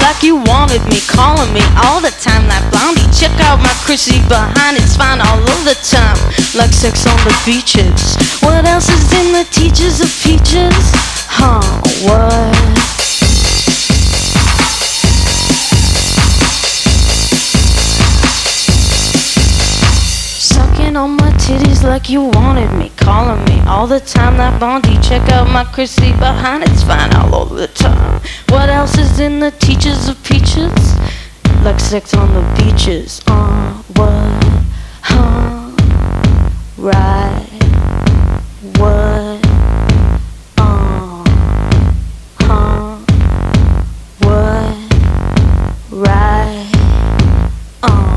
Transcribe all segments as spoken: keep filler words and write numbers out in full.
like you wanted me, calling me all the time like Blondie. Check out my Chrissy behind, it's fine all of the time, like sex on the beaches. What else is in the teachers of peaches? Huh, what? Sucking on my titties like you wanted me, calling me all the time like Blondie. Check out my Chrissy behind, it's fine all over the time. What else is in the teachers of peaches? Like sex on the beaches. Uh, what? Huh? Right. What? Uh, huh? What? Right. Uh.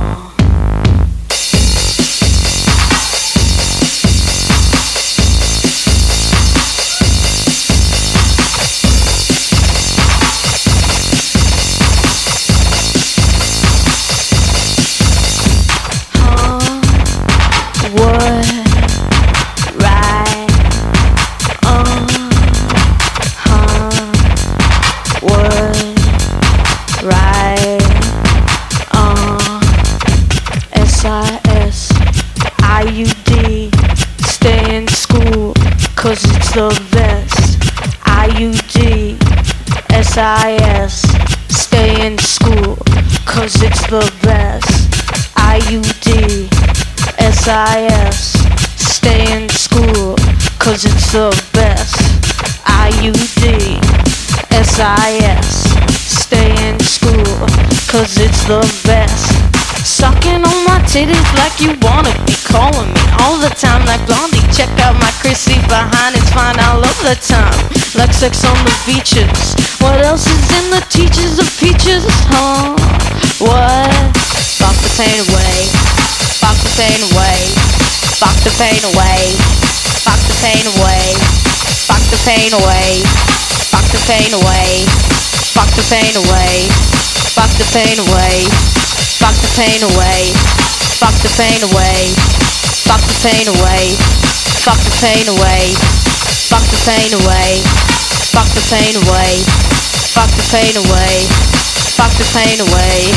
Cause it's the best. I U D S I S. Stay in school, cause it's the best. I U D S I S. Stay in school, cause it's the best. I U D S I S. Stay in school, cause it's the best. Sucking on my titties like you wanted me, calling me all the time like Blondie. Check out my Chrissy behind, it's fine all over the time, like sex on the beaches. What else is in the teachers of peaches? Huh? What? Fuck the pain away, fuck the pain away, fuck the pain away, fuck the pain away, fuck the pain away, fuck the pain away, fuck the pain away, fuck the pain away. Fuck the pain away, fuck the pain away, fuck the pain away, fuck the pain away, fuck the pain away, fuck the pain away, fuck the pain away, fuck the pain away.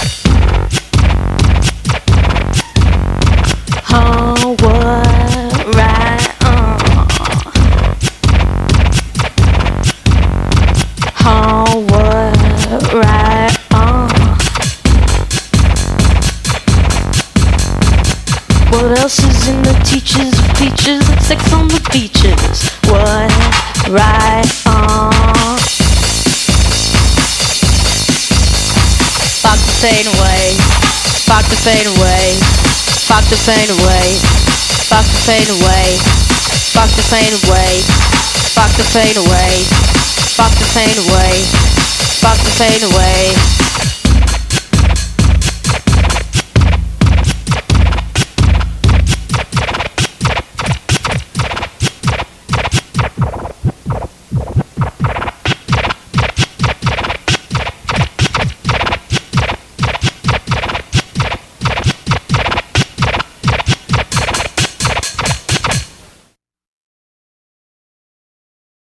Oh, what? Right on. Oh, what? Right on. What else is in the teachers of peaches? Like sex on the beaches. What? Right on. Fuck the pain away. Fuck the pain away. Fuck the pain away. Fuck the pain away. Fuck the pain away. Fuck the pain away. Fuck the pain away. Fuck the pain away.